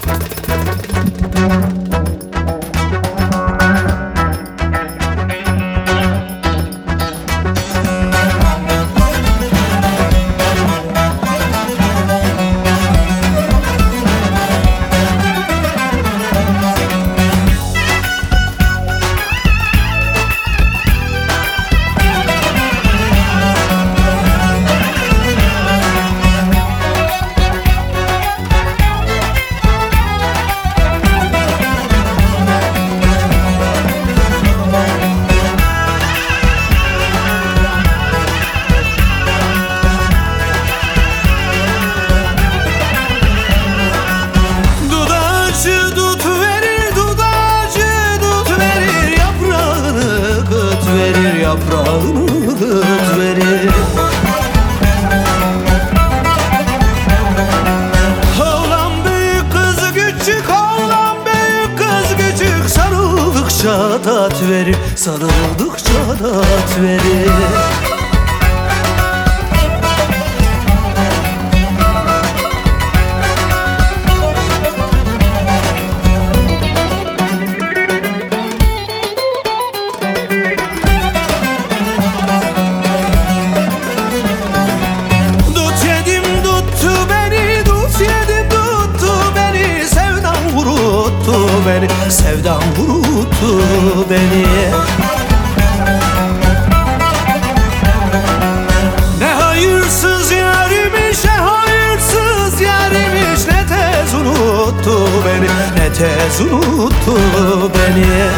Yaprağını kıt verir. Oğlan büyük kız küçük, oğlan büyük kız küçük, sarıldıkça tat verir, sarıldıkça tat verir. Sevdam vuruttu beni. Ne hayırsız yarimiş, ne hayırsız yarimiş, ne tez unuttu beni, ne tez unuttu beni.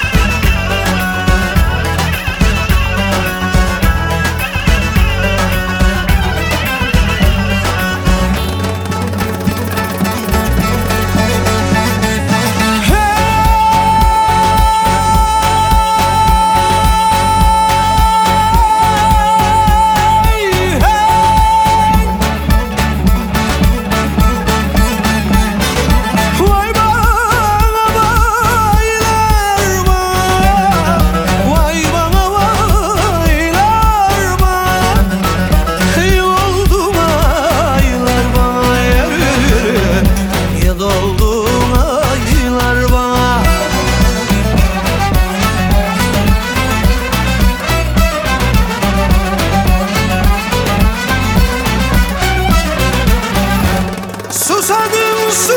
Susadım su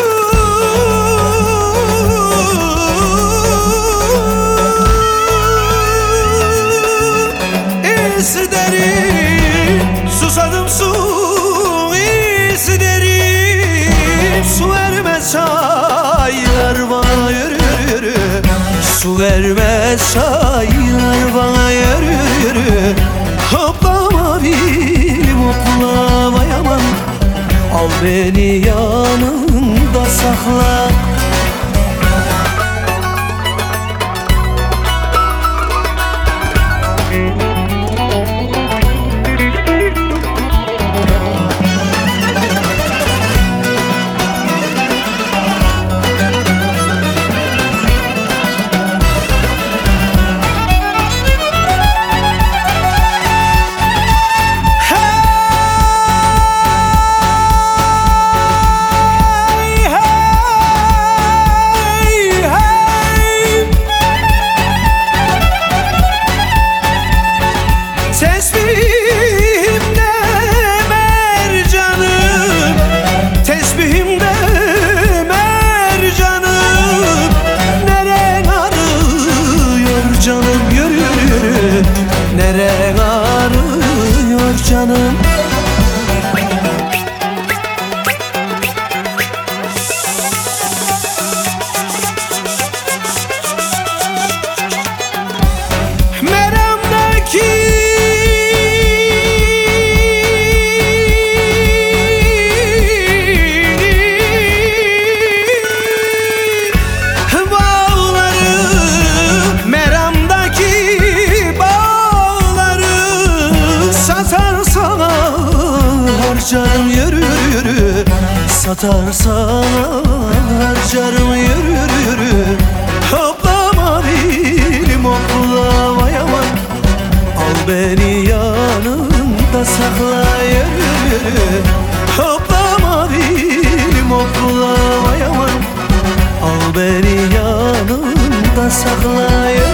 isterim, susadım su isterim. Su vermez çaylar bana, yürü yürü. Su vermez çaylar bana, yürü yürü. Hoplama bilim hoplamayamam, al beni yanında sakla. Tesbihimde mercanım, tesbihimde mercanım. Neren arıyor canım, yürü yürü. Neren arıyor canım. Harcarım yürü yürü, satarsan harcarım yürü yürü. Hoplama bilim hoplamayamam, al beni yanında sakla yürü yürü. Hoplama bilim hoplamayamam, sakla